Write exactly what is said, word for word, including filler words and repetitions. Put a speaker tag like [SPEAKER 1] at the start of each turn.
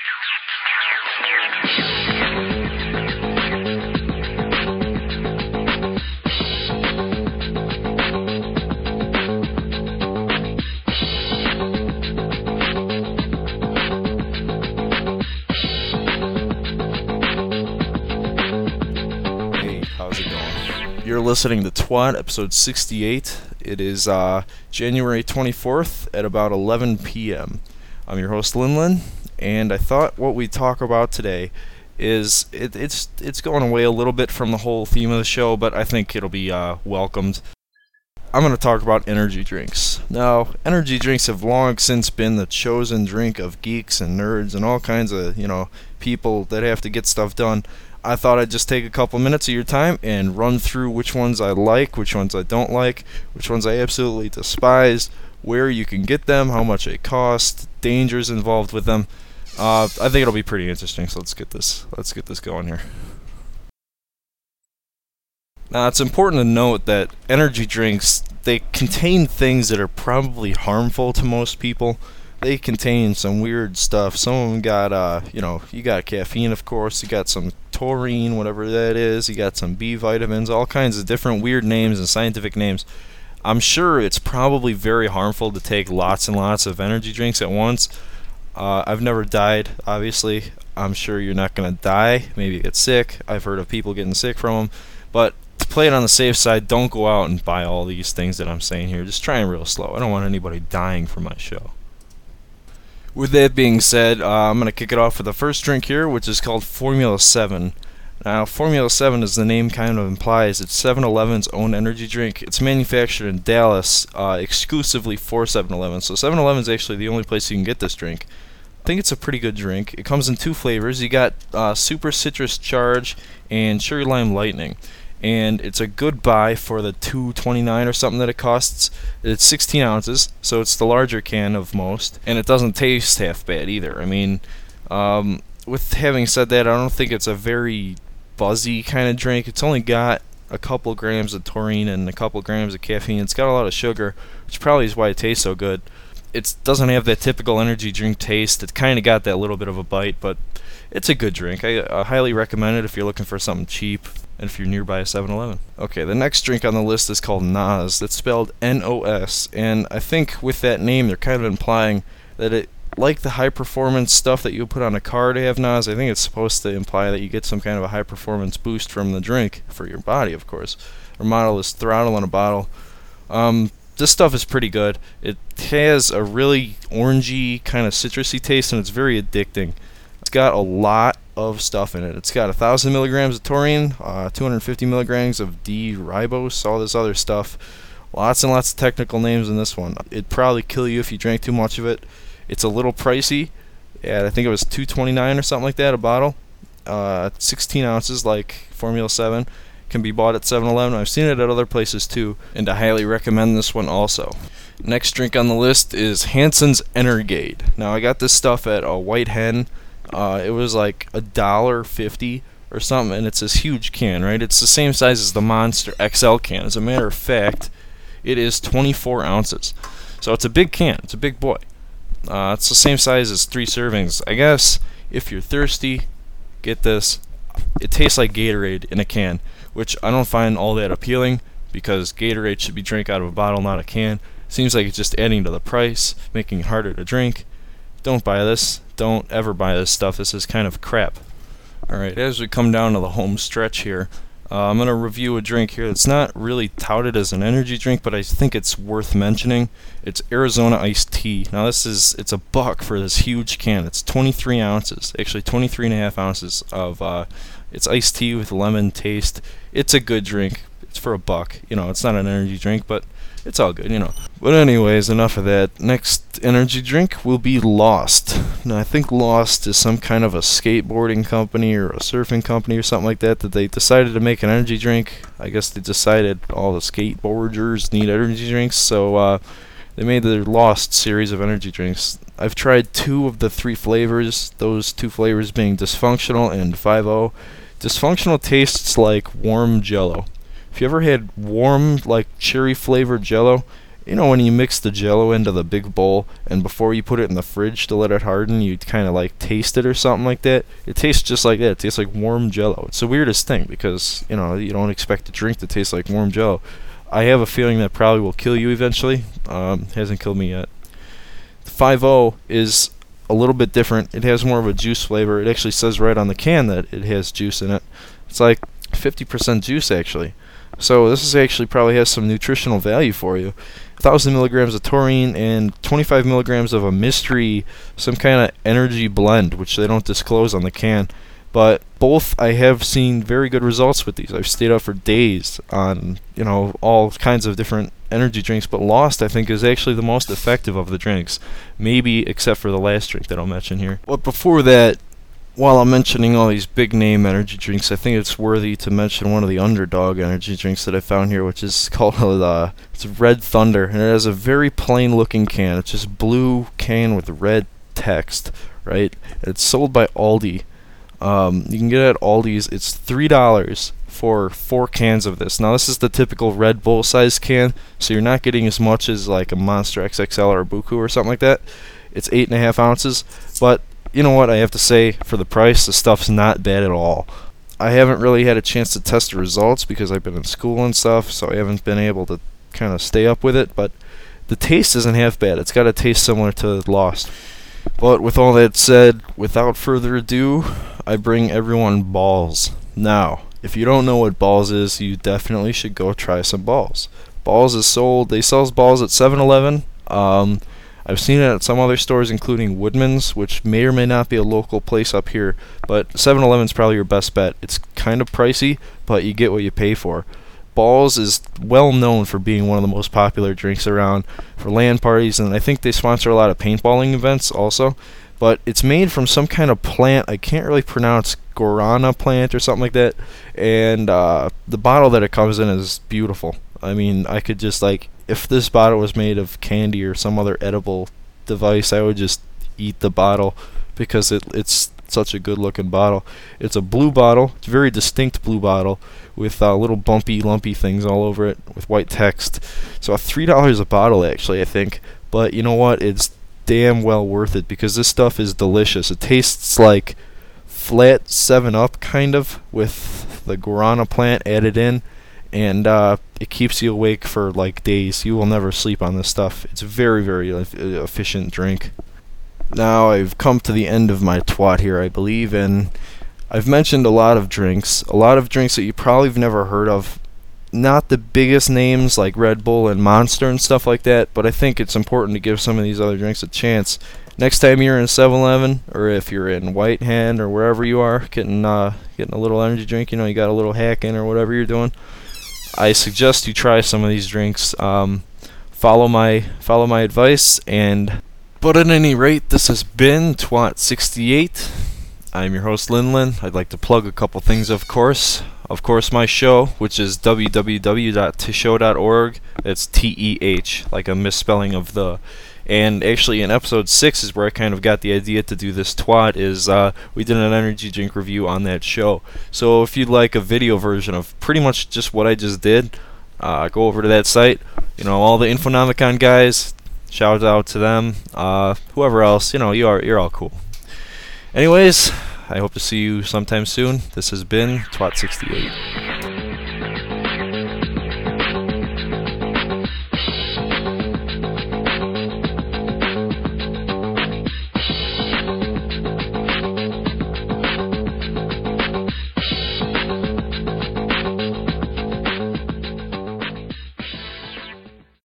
[SPEAKER 1] You're listening to Twat, episode sixty-eight. It is uh, January twenty-fourth at about eleven p.m. I'm your host, Linlin, and I thought what we talk about today is it, it's it's going away a little bit from the whole theme of the show, but I think it'll be uh, welcomed. I'm going to talk about energy drinks. Now, energy drinks have long since been the chosen drink of geeks and nerds and all kinds of, you know, people that have to get stuff done. I thought I'd just take a couple minutes of your time and run through which ones I like, which ones I don't like, which ones I absolutely despise, where you can get them, how much they cost, dangers involved with them. Uh, I think it'll be pretty interesting. So let's get this. Let's get this going here. Now, it's important to note that energy drinks, they contain things that are probably harmful to most people. They contain some weird stuff. Some of them got, uh, you know, you got caffeine, of course. You got some taurine, whatever that is. You got some B vitamins, all kinds of different weird names and scientific names. I'm sure it's probably very harmful to take lots and lots of energy drinks at once. Uh, I've never died, obviously. I'm sure you're not going to die. Maybe you get sick. I've heard of people getting sick from them. But to play it on the safe side, don't go out and buy all these things that I'm saying here. Just try them real slow. I don't want anybody dying from my show. With that being said, uh, I'm going to kick it off with the first drink here, which is called Formula seven. Now, Formula seven, as the name kind of implies, it's seven eleven's own energy drink. It's manufactured in Dallas uh, exclusively for seven eleven. So seven eleven is actually the only place you can get this drink. I think it's a pretty good drink. It comes in two flavors. You got uh, Super Citrus Charge and Cherry Lime Lightning. And it's a good buy for the two twenty-nine or something that it costs. It's sixteen ounces, so it's the larger can of most, and it doesn't taste half bad either. I mean, um, with having said that, I don't think it's a very buzzy kind of drink. It's only got a couple grams of taurine and a couple grams of caffeine. It's got a lot of sugar, which probably is why it tastes so good. It doesn't have that typical energy drink taste. It kind of got that little bit of a bite, but it's a good drink. I, I highly recommend it if you're looking for something cheap and if you're nearby a seven eleven. Okay, the next drink on the list is called Nos. That's spelled N O S, and I think with that name they're kind of implying that it, like the high-performance stuff that you put on a car to have Nos, I think it's supposed to imply that you get some kind of a high-performance boost from the drink, for your body, of course. Our motto is throttle in a bottle. Um... This stuff is pretty good. It has a really orangey kind of citrusy taste, and it's very addicting. It's got a lot of stuff in it. It's got one thousand milligrams of taurine, uh, two hundred fifty milligrams of D-ribose, all this other stuff. Lots and lots of technical names in this one. It'd probably kill you if you drank too much of it. It's a little pricey. Yeah, I think it was two twenty-nine or something like that a bottle. Uh, sixteen ounces like Formula seven. Can be bought at seven eleven. I've seen it at other places too, and I highly recommend this one also. Next drink on the list is Hansen's Energade. Now, I got this stuff at a White Hen. Uh, it was like a dollar fifty or something, and it's this huge can, right? It's the same size as the Monster X L can. As a matter of fact, it is twenty-four ounces. So it's a big can. It's a big boy. Uh, it's the same size as three servings. I guess if you're thirsty, get this. It tastes like Gatorade in a can, which I don't find all that appealing because Gatorade should be drank out of a bottle, not a can. Seems like it's just adding to the price, making it harder to drink. Don't buy this. Don't ever buy this stuff. This is kind of crap. Alright, as we come down to the home stretch here, uh, I'm going to review a drink here that's not really touted as an energy drink, but I think it's worth mentioning. It's Arizona Iced Tea. Now this is, it's a buck for this huge can. It's twenty-three ounces, actually twenty-three and a half ounces of, uh, it's iced tea with lemon taste. It's a good drink. It's for a buck. You know, it's not an energy drink, but it's all good, you know. But anyways, enough of that. Next energy drink will be Lost. Now, I think Lost is some kind of a skateboarding company or a surfing company or something like that that they decided to make an energy drink. I guess they decided all the skateboarders need energy drinks, so uh, they made their Lost series of energy drinks. I've tried two of the three flavors, those two flavors being Dysfunctional and five oh. Dysfunctional tastes like warm Jello. If you ever had warm, like cherry flavored Jello, You know when you mix the Jello into the big bowl, and before you put it in the fridge to let it harden, you kind of like taste it or something like that. It tastes just like that. It tastes like warm Jello. It's the weirdest thing because you know you don't expect a drink to taste like warm Jello. I have a feeling that probably will kill you eventually. Um, hasn't killed me yet. The five oh is a little bit different. It has more of a juice flavor. It actually says right on the can that it has juice in it. It's like fifty percent juice actually. So this is actually probably has some nutritional value for you. one thousand milligrams of taurine and twenty-five milligrams of a mystery, some kind of energy blend, which they don't disclose on the can. But both I have seen very good results with these. I've stayed up for days on, you know, all kinds of different energy drinks, but Lost I think is actually the most effective of the drinks. Maybe except for the last drink that I'll mention here. But before that, while I'm mentioning all these big name energy drinks, I think it's worthy to mention one of the underdog energy drinks that I found here, which is called uh, it's Red Thunder, and it has a very plain looking can. It's just blue can with red text, right? It's sold by Aldi. Um, you can get it at Aldi's. It's three dollars for four cans of this. Now this is the typical Red Bull size can, so you're not getting as much as like a Monster X X L or a Buku or something like that. It's eight and a half ounces, but you know what, I have to say, for the price, the stuff's not bad at all. I haven't really had a chance to test the results because I've been in school and stuff, so I haven't been able to kind of stay up with it, but the taste isn't half bad. It's got a taste similar to Lost. But with all that said, without further ado, I bring everyone Balls. Now, if you don't know what Balls is, you definitely should go try some Balls. Balls is sold, they sell Balls at seven eleven. Um... I've seen it at some other stores, including Woodman's, which may or may not be a local place up here, but seven eleven is probably your best bet. It's kind of pricey, but you get what you pay for. Balls is well known for being one of the most popular drinks around for LAN parties, and I think they sponsor a lot of paintballing events also. But it's made from some kind of plant. I can't really pronounce, guarana plant or something like that, and uh, the bottle that it comes in is beautiful. I mean, I could just like, if this bottle was made of candy or some other edible device, I would just eat the bottle because it it's such a good looking bottle. It's a blue bottle. It's a very distinct blue bottle with uh, little bumpy, lumpy things all over it with white text. So three dollars a bottle actually, I think. But you know what? It's damn well worth it because this stuff is delicious. It tastes like flat seven up kind of with the guarana plant added in. And uh, it keeps you awake for like days. You will never sleep on this stuff. It's a very, very uh, efficient drink. Now I've come to the end of my twat here, I believe, and I've mentioned a lot of drinks. A lot of drinks that you probably have never heard of. Not the biggest names like Red Bull and Monster and stuff like that, but I think it's important to give some of these other drinks a chance. Next time you're in seven eleven, or if you're in White Hand or wherever you are, getting uh, getting a little energy drink, you know, you got a little hack in or whatever you're doing, I suggest you try some of these drinks. Um, follow my follow my advice, and but at any rate, this has been Twat sixty-eight. I'm your host Linlin. I'd like to plug a couple things, of course. Of course, my show, which is w w w dot teshow dot org. It's T E H, like a misspelling of the. And actually, in episode six is where I kind of got the idea to do this twat. Is uh, we did an energy drink review on that show. So if you'd like a video version of pretty much just what I just did, uh, go over to that site. You know, all the Infonomicon guys, shout out to them. Uh, whoever else, you know, you are you're all cool. Anyways, I hope to see you sometime soon. This has been Twat sixty-eight.